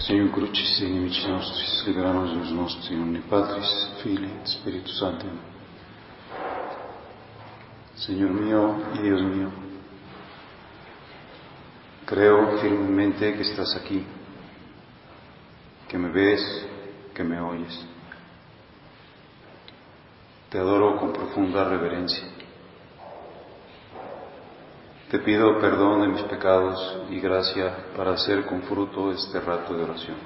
Signor Crucis et inimici nostris, libera-nos Deus nostri, in nomine Patris, Filii et Spiritus Sancti. Señor mío y Dios mío, creo firmemente que estás aquí, que me ves, que me oyes. Te adoro con profunda reverencia. Te pido perdón de mis pecados y gracia para hacer con fruto este rato de oración.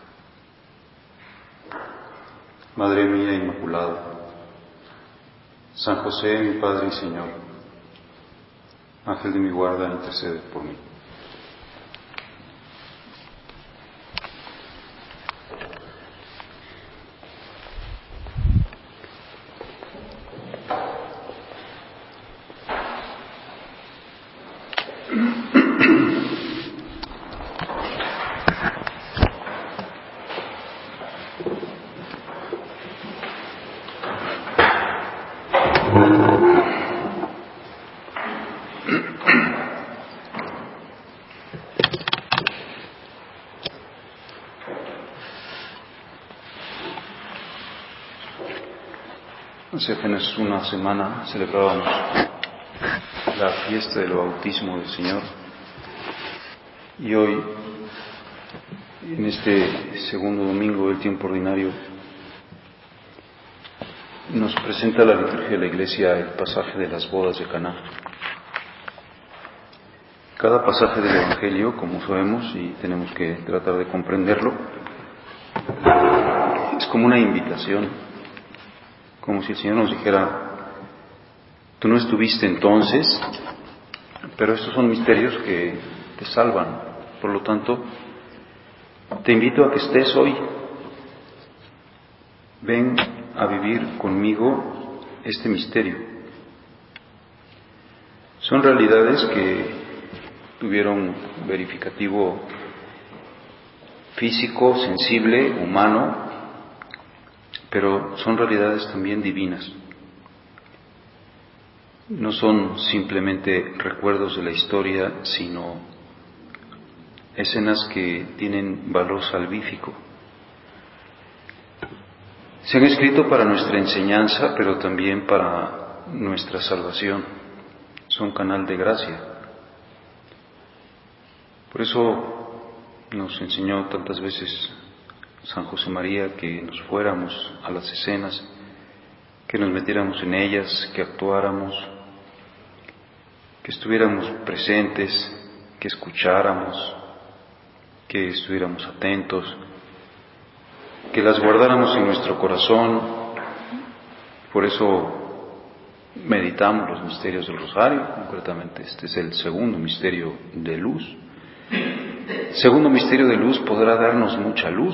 Madre mía Inmaculada, San José, mi Padre y Señor, Ángel de mi guarda, intercede por mí. Hace apenas una semana celebrábamos la fiesta del bautismo del Señor y hoy, en este segundo domingo del tiempo ordinario, nos presenta la liturgia de la Iglesia el pasaje de las bodas de Caná. Cada pasaje del Evangelio, como sabemos y tenemos que tratar de comprenderlo, es como una invitación. Como si el Señor nos dijera, tú no estuviste entonces, pero estos son misterios que te salvan. Por lo tanto, te invito a que estés hoy. Ven a vivir conmigo este misterio. Son realidades que tuvieron verificativo físico, sensible, humano, pero son realidades también divinas. No son simplemente recuerdos de la historia, sino escenas que tienen valor salvífico. Se han escrito para nuestra enseñanza, pero también para nuestra salvación. Son canal de gracia. Por eso nos enseñó tantas veces San José María que nos fuéramos a las escenas, que nos metiéramos en ellas, que actuáramos, que estuviéramos presentes, que escucháramos, que estuviéramos atentos, que las guardáramos en nuestro corazón. Por eso meditamos los misterios del Rosario, concretamente este es el segundo misterio de luz. El segundo misterio de luz podrá darnos mucha luz.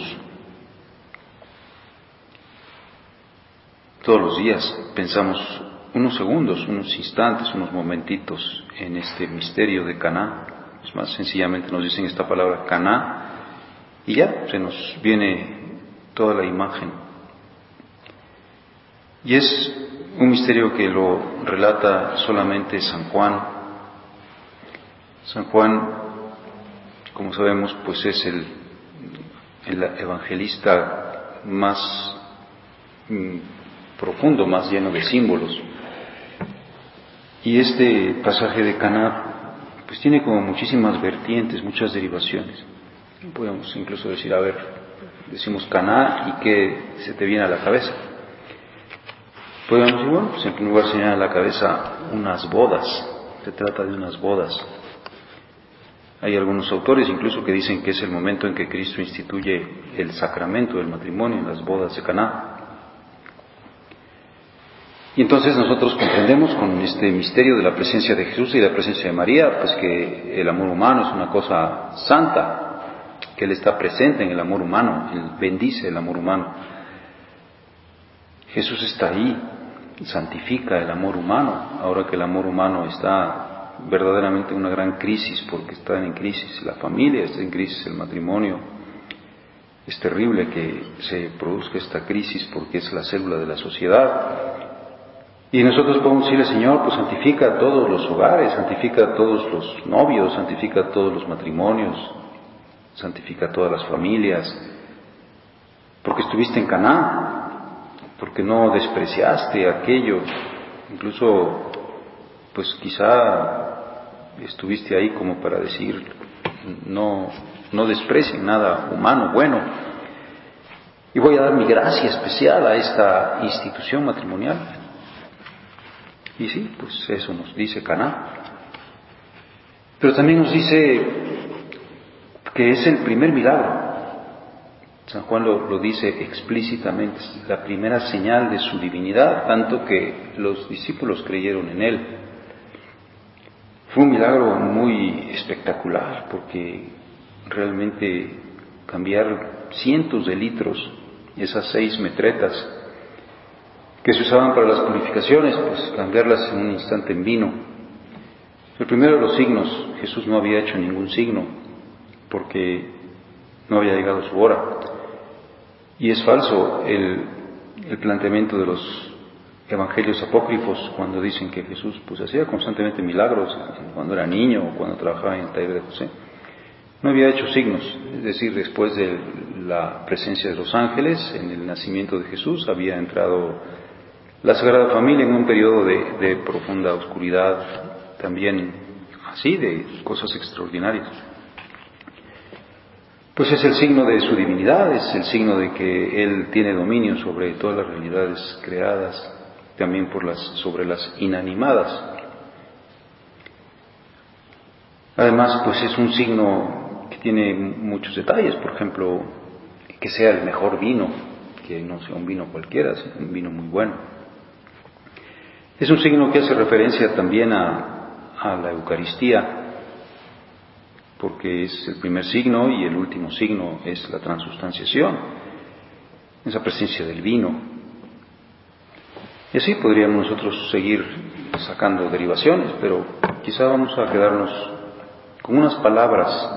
Todos los días pensamos unos segundos, unos instantes, unos momentitos en este misterio de Caná. Es más, sencillamente nos dicen esta palabra Caná y ya se nos viene toda la imagen. Y es un misterio que lo relata solamente San Juan. San Juan, como sabemos, pues es el evangelista más profundo, más lleno de símbolos. Y este pasaje de Caná pues tiene como muchísimas vertientes, muchas derivaciones. Podemos incluso decir, a ver, decimos Caná y ¿qué se te viene a la cabeza? Podemos decir, bueno, pues en primer lugar se viene a la cabeza unas bodas. Se trata de unas bodas. Hay algunos autores incluso que dicen que es el momento en que Cristo instituye el sacramento del matrimonio en las bodas de Caná. Y entonces nosotros comprendemos con este misterio de la presencia de Jesús y la presencia de María, pues que el amor humano es una cosa santa, que Él está presente en el amor humano, Él bendice el amor humano. Jesús está ahí, santifica el amor humano, ahora que el amor humano está verdaderamente en una gran crisis, porque está en crisis la familia, está en crisis el matrimonio. Es terrible que se produzca esta crisis porque es la célula de la sociedad. Y nosotros podemos decirle, Señor, pues santifica a todos los hogares, santifica a todos los novios, santifica a todos los matrimonios. santifica a todas las familias, porque estuviste en Canaán, porque no despreciaste aquello, incluso pues quizá estuviste ahí como para decir no desprecien nada humano, bueno, y voy a dar mi gracia especial a esta institución matrimonial. Y sí, pues eso nos dice Caná. Pero también nos dice que es el primer milagro. San Juan lo dice explícitamente, es la primera señal de su divinidad, tanto que los discípulos creyeron en él. Fue un milagro muy espectacular, porque realmente cambiar cientos de litros, esas 6 metretas que se usaban para las purificaciones, pues cambiarlas en un instante en vino. El primero de los signos, Jesús no había hecho ningún signo, porque no había llegado su hora. Y es falso el planteamiento de los evangelios apócrifos cuando dicen que Jesús pues hacía constantemente milagros cuando era niño o cuando trabajaba en el taller de José. No había hecho signos, es decir, después de la presencia de los ángeles, en el nacimiento de Jesús, había entrado la Sagrada Familia en un periodo de profunda oscuridad, también así, de cosas extraordinarias. Pues es el signo de su divinidad, es el signo de que Él tiene dominio sobre todas las realidades creadas, también sobre las inanimadas. Además, pues es un signo que tiene muchos detalles, por ejemplo, que sea el mejor vino, que no sea un vino cualquiera, sino un vino muy bueno. Es un signo que hace referencia también a la Eucaristía, porque es el primer signo y el último signo es la transustanciación, esa presencia del vino. Y así podríamos nosotros seguir sacando derivaciones, pero quizá vamos a quedarnos con unas palabras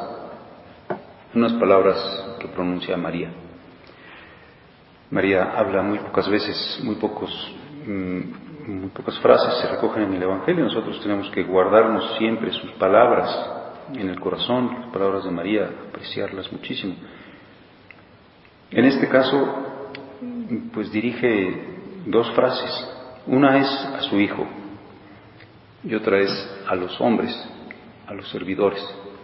que pronuncia María. María habla muy pocas veces, muy pocas frases se recogen en el Evangelio. Nosotros tenemos que guardarnos siempre sus palabras en el corazón, las palabras de María, apreciarlas muchísimo. En este caso, pues dirige 2 frases. Una es a su Hijo y otra es a los hombres, a los servidores.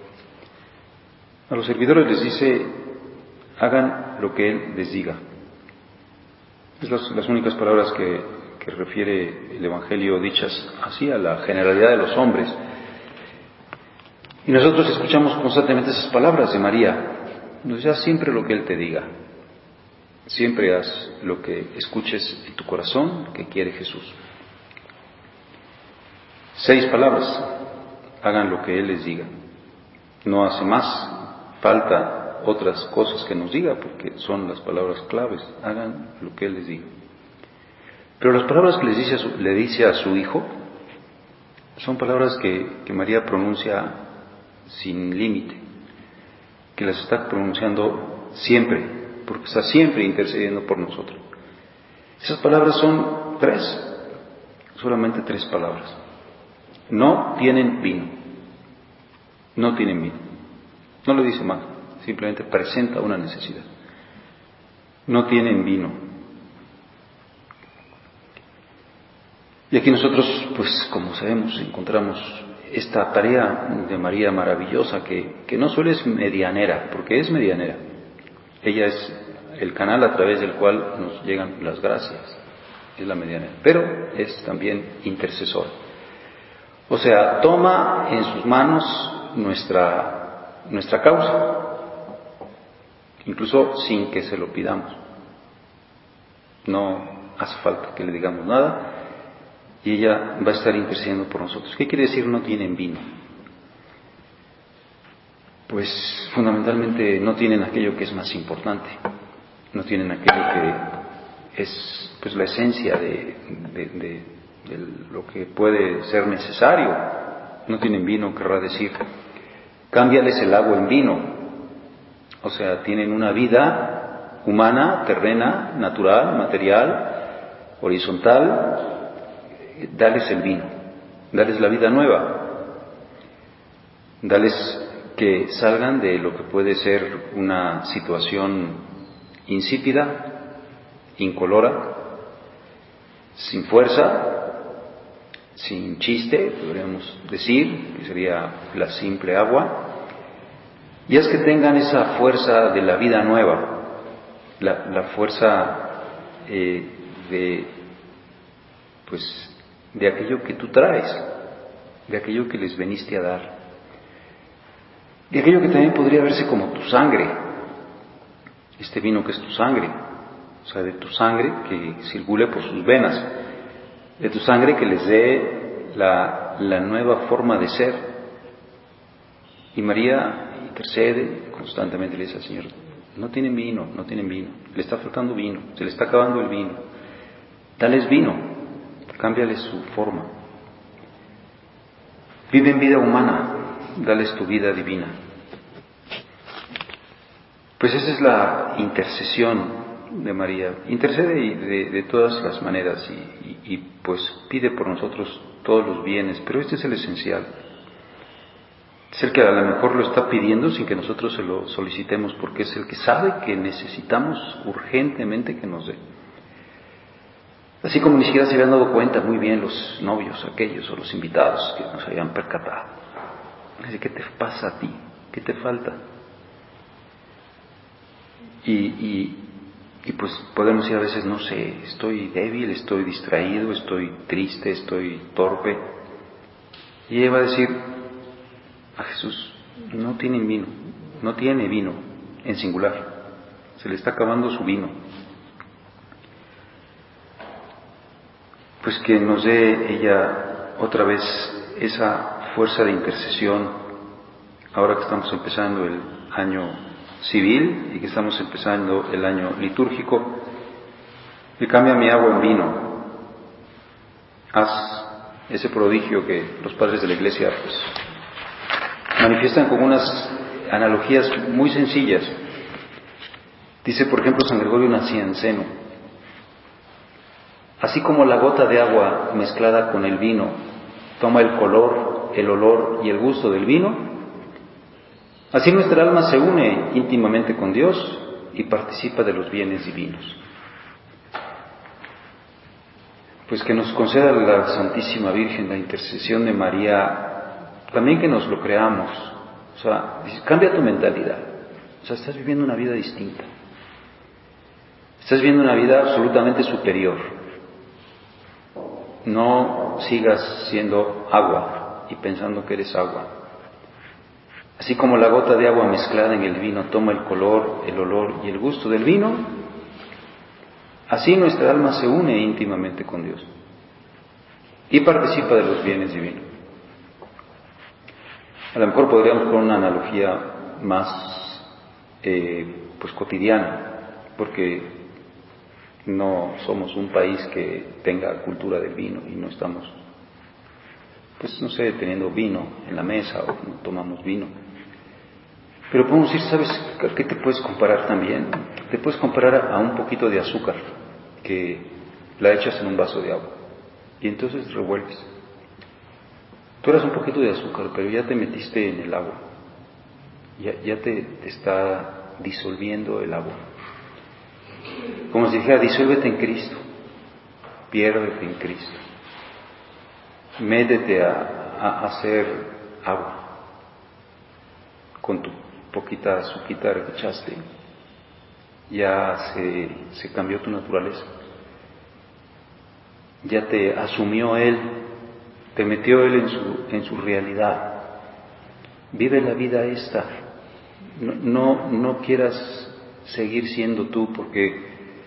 A los servidores les dice, hagan lo que Él les diga. Es las únicas palabras que refiere el Evangelio dichas así a la generalidad de los hombres. Y nosotros escuchamos constantemente esas palabras de María. Nos dice, haz siempre lo que Él te diga. Siempre haz lo que escuches en tu corazón que quiere Jesús. 6 palabras. Hagan lo que Él les diga. No hace más falta otras cosas que nos diga, porque son las palabras claves. Hagan lo que Él les diga. Pero las palabras que le dice a su Hijo son palabras que María pronuncia sin límite, que las está pronunciando siempre, porque está siempre intercediendo por nosotros. Esas palabras son 3, solamente 3 palabras. No tienen vino. No tienen vino. No le dice más, simplemente presenta una necesidad. No tienen vino. Y aquí nosotros, pues como sabemos, encontramos esta tarea de María maravillosa que no solo es medianera, porque es medianera. Ella es el canal a través del cual nos llegan las gracias, es la medianera, pero es también intercesora. O sea, toma en sus manos nuestra causa, incluso sin que se lo pidamos. No hace falta que le digamos nada y ella va a estar intercediendo por nosotros. ¿Qué quiere decir no tienen vino? Pues fundamentalmente no tienen aquello que es más importante, no tienen aquello que es pues la esencia de lo que puede ser necesario. No tienen vino, querrá decir, cámbiales el agua en vino. O sea, tienen una vida humana, terrena, natural, material, horizontal. Dales el vino, dales la vida nueva, dales que salgan de lo que puede ser una situación insípida, incolora, sin fuerza, sin chiste, podríamos decir, que sería la simple agua, y es que tengan esa fuerza de la vida nueva, la fuerza de aquello que tú traes, de aquello que les veniste a dar, de aquello que también podría verse como tu sangre, este vino que es tu sangre, o sea, de tu sangre que circule por sus venas, de tu sangre que les dé la nueva forma de ser. Y María intercede constantemente, le dice al Señor: no tienen vino, le está faltando vino, se le está acabando el vino, dales vino, cámbiales su forma. Viven vida humana, dales tu vida divina. Pues esa es la intercesión de María. Intercede de todas las maneras y pues pide por nosotros todos los bienes, pero este es el esencial. Es el que a lo mejor lo está pidiendo sin que nosotros se lo solicitemos, porque es el que sabe que necesitamos urgentemente que nos dé. Así como ni siquiera se habían dado cuenta muy bien los novios aquellos o los invitados que nos habían percatado. Así, ¿qué te pasa a ti? ¿Qué te falta? Y pues podemos decir a veces: no sé, estoy débil, estoy distraído, estoy triste, estoy torpe. Y ella va a decir a Jesús: no tienen vino, no tiene vino, en singular, se le está acabando su vino. Pues que nos dé ella otra vez esa fuerza de intercesión, ahora que estamos empezando el año civil y que estamos empezando el año litúrgico. Que cambia mi agua en vino. Haz ese prodigio que los padres de la Iglesia pues manifiestan con unas analogías muy sencillas. Dice, por ejemplo, San Gregorio Nacianceno: así como la gota de agua mezclada con el vino toma el color, el olor y el gusto del vino, así nuestra alma se une íntimamente con Dios y participa de los bienes divinos. Pues que nos conceda la Santísima Virgen la intercesión de María, también que nos lo creamos. O sea, cambia tu mentalidad. O sea, estás viviendo una vida distinta. Estás viviendo una vida absolutamente superior. No sigas siendo agua y pensando que eres agua. Así como la gota de agua mezclada en el vino toma el color, el olor y el gusto del vino, así nuestra alma se une íntimamente con Dios y participa de los bienes divinos. A lo mejor podríamos poner una analogía más cotidiana, porque no somos un país que tenga cultura del vino y no estamos, teniendo vino en la mesa o no tomamos vino. Pero podemos decir, ¿sabes qué te puedes comparar también? Te puedes comparar a un poquito de azúcar que la echas en un vaso de agua y entonces revuelves. Tú eras un poquito de azúcar, pero ya te metiste en el agua, ya te está disolviendo el agua. Como si dijera: disuélvete en Cristo, piérdete en Cristo, métete a hacer agua. Con tu poquita azuquita que echaste, ya se cambió tu naturaleza, ya te asumió Él, te metió Él en su realidad. Vive la vida esta, no quieras seguir siendo tú, porque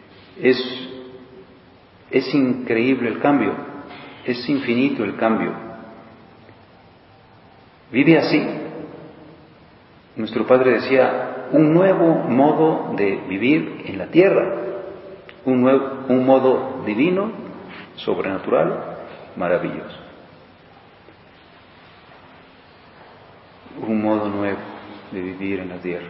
es increíble el cambio, es infinito el cambio. Vive así. Nuestro Padre decía: un nuevo modo de vivir en la tierra, un modo divino, sobrenatural, maravilloso. Un modo nuevo de vivir en la tierra.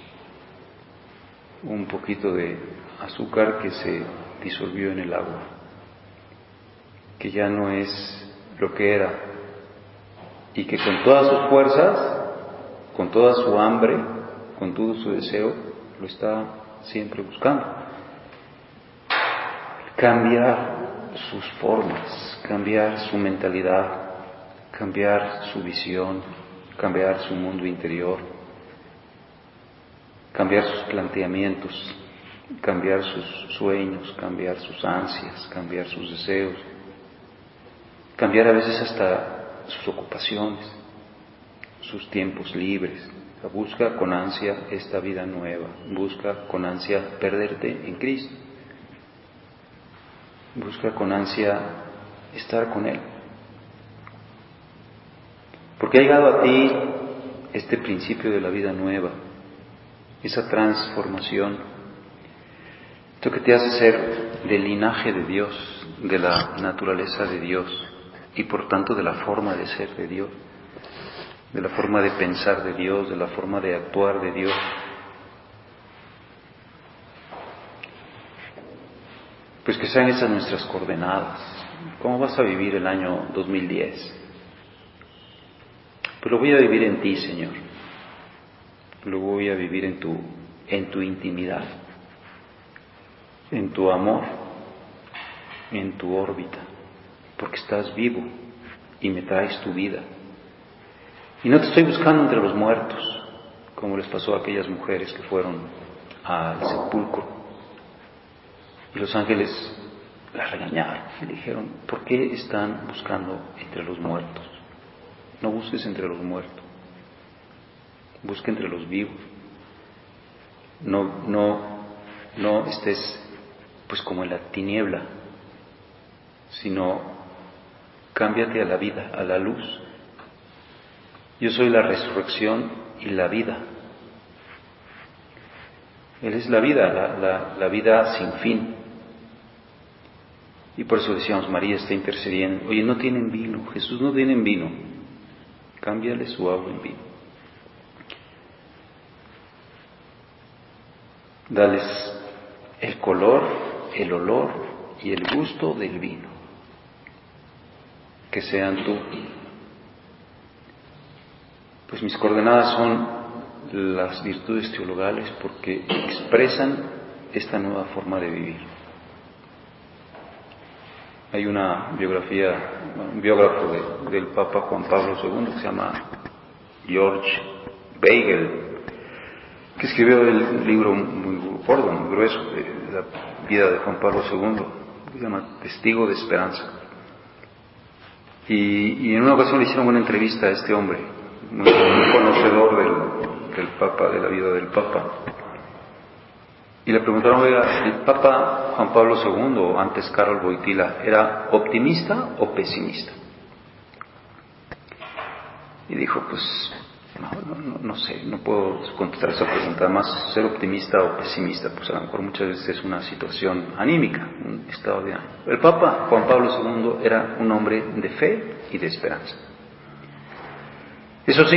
Un poquito de azúcar que se disolvió en el agua, que ya no es lo que era, y que con todas sus fuerzas con toda su hambre, con todo su deseo, lo está siempre buscando. Cambiar sus formas, cambiar su mentalidad, cambiar su visión, cambiar su mundo interior, cambiar sus planteamientos, cambiar sus sueños, cambiar sus ansias, cambiar sus deseos, cambiar a veces hasta sus ocupaciones, sus tiempos libres. Busca con ansia esta vida nueva, busca con ansia perderte en Cristo, busca con ansia estar con Él. Porque ha llegado a ti este principio de la vida nueva, esa transformación, esto que te hace ser del linaje de Dios, de la naturaleza de Dios y por tanto de la forma de ser de Dios, de la forma de pensar de Dios, de la forma de actuar de Dios. Pues que sean esas nuestras coordenadas. ¿Cómo vas a vivir el año 2010? Pues lo voy a vivir en ti, Señor. Lo voy a vivir en tu intimidad, en tu amor, en tu órbita, porque estás vivo y me traes tu vida. Y no te estoy buscando entre los muertos, como les pasó a aquellas mujeres que fueron al sepulcro. Y los ángeles las regañaron y dijeron, ¿por qué están buscando entre los muertos? No busques entre los muertos, busca entre los vivos. No estés pues como en la tiniebla, sino cámbiate a la vida, a la luz. Yo soy la resurrección y la vida. Él es la vida, la vida sin fin. Y por eso decíamos, María está intercediendo. Oye, no tienen vino, Jesús no tiene vino. Cámbiale su agua en vino. Dales el color, el olor y el gusto del vino. Que sean tú. Pues mis coordenadas son las virtudes teologales porque expresan esta nueva forma de vivir. Hay una biografía, un biógrafo del Papa Juan Pablo II que se llama George Beigel, que escribió el libro muy gordo, muy grueso de la vida de Juan Pablo II, que se llama Testigo de Esperanza. Y en una ocasión le hicieron una entrevista a este hombre, muy conocedor del Papa, de la vida del Papa. Y le preguntaron, oiga, ¿el Papa Juan Pablo II, antes Karol Wojtyła, era optimista o pesimista? Y dijo, pues, no sé, no puedo contestar esa pregunta. Además, ser optimista o pesimista, pues a lo mejor muchas veces es una situación anímica, un estado de ánimo. El Papa Juan Pablo II era un hombre de fe y de esperanza. Eso sí,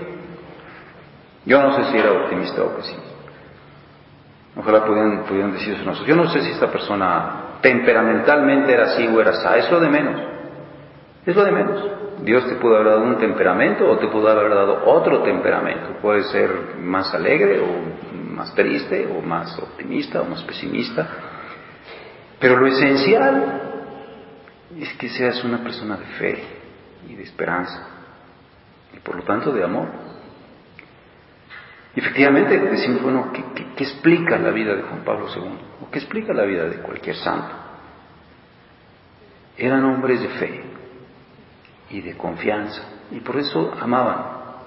yo no sé si era optimista o pesimista. Ojalá pudieran decir eso nosotros. Yo no sé si esta persona temperamentalmente era así o era así. Es lo de menos. Es lo de menos. Dios te pudo haber dado un temperamento o te pudo haber dado otro temperamento. Puede ser más alegre o más triste o más optimista o más pesimista. Pero lo esencial es que seas una persona de fe y de esperanza. Y por lo tanto de amor. Y efectivamente decimos, bueno, ¿qué explica la vida de Juan Pablo II? ¿O qué explica la vida de cualquier santo? Eran hombres de fe y de confianza, y por eso amaban.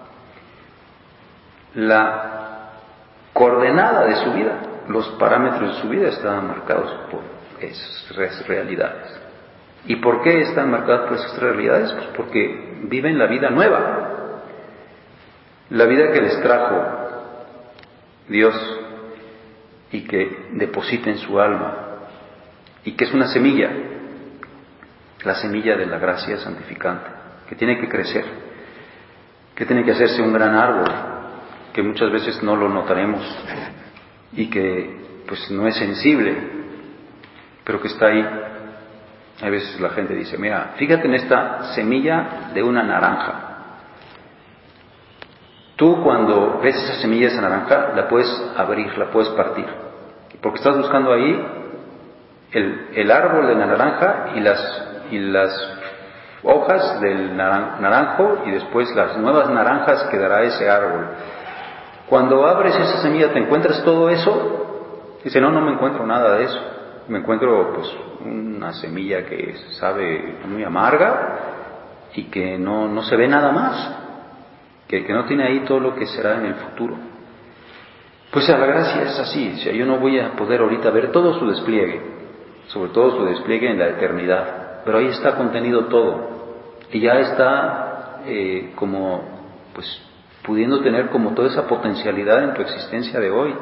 La coordenada de su vida, los parámetros de su vida estaban marcados por esas realidades. ¿Y por qué están marcados por esas realidades? Pues porque viven la vida nueva, la vida que les trajo Dios y que deposita en su alma y que es una semilla, la semilla de la gracia santificante, que tiene que crecer, que tiene que hacerse un gran árbol, que muchas veces no lo notaremos y que pues no es sensible, pero que está ahí. A veces la gente dice, mira, fíjate en esta semilla de una naranja. Tú cuando ves esa semilla de esa naranja, la puedes abrir, la puedes partir, porque estás buscando ahí el árbol de la naranja y las hojas del naranjo y después las nuevas naranjas que dará ese árbol. Cuando abres esa semilla, ¿te encuentras todo eso? Dice, no me encuentro nada de eso. Me encuentro pues una semilla que sabe muy amarga y que no se ve nada más, que no tiene ahí todo lo que será en el futuro. Pues a la gracia es así, o sea, yo no voy a poder ahorita ver todo su despliegue, sobre todo su despliegue en la eternidad, pero ahí está contenido todo y ya está como pues pudiendo tener como toda esa potencialidad en tu existencia de hoy.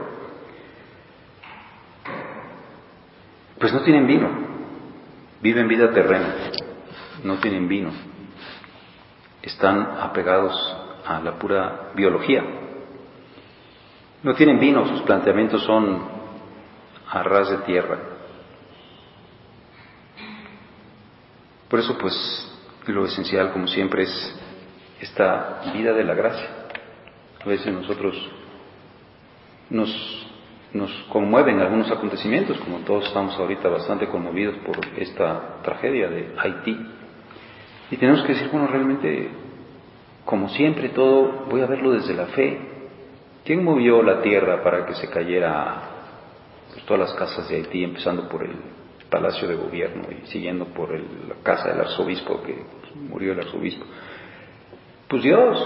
Pues no tienen vino, viven vida terrena, no tienen vino, están apegados a la pura biología, no tienen vino, sus planteamientos son a ras de tierra. Por eso pues lo esencial, como siempre, es esta vida de la gracia. A veces nosotros nos conmueven algunos acontecimientos, como todos estamos ahorita bastante conmovidos por esta tragedia de Haití. Y tenemos que decir, bueno, realmente, como siempre, todo voy a verlo desde la fe. ¿Quién movió la tierra para que se cayera pues, todas las casas de Haití, empezando por el Palacio de Gobierno y siguiendo por la casa del arzobispo, que murió el arzobispo? Pues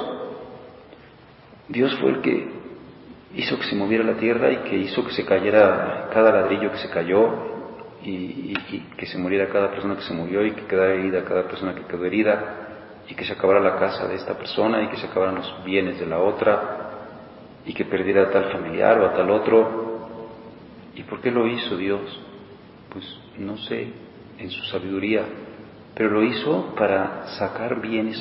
Dios fue el que hizo que se moviera la tierra y que hizo que se cayera cada ladrillo que se cayó y que se muriera cada persona que se murió y que quedara herida cada persona que quedó herida y que se acabara la casa de esta persona y que se acabaran los bienes de la otra y que perdiera a tal familiar o a tal otro. ¿Y por qué lo hizo Dios? Pues no sé, en su sabiduría, pero lo hizo para sacar bienes